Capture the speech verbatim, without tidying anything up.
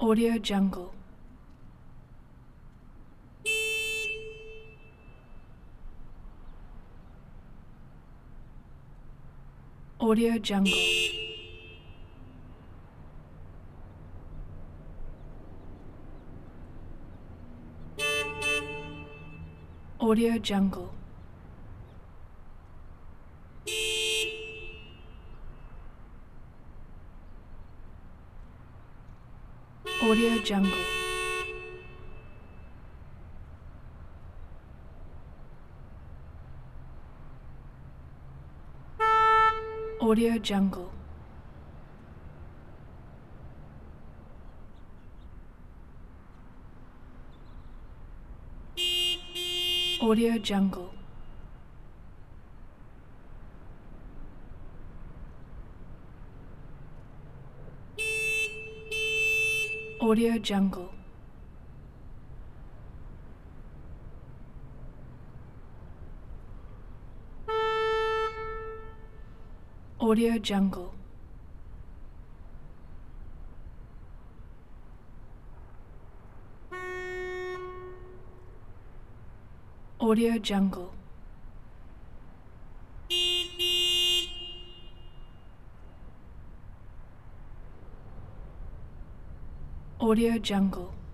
Audio Jungle. Audio Jungle. Audio Jungle. Audio Jungle. Audio Jungle. Audio Jungle. Audio Jungle. Audio Jungle. Audio Jungle. Audio Jungle.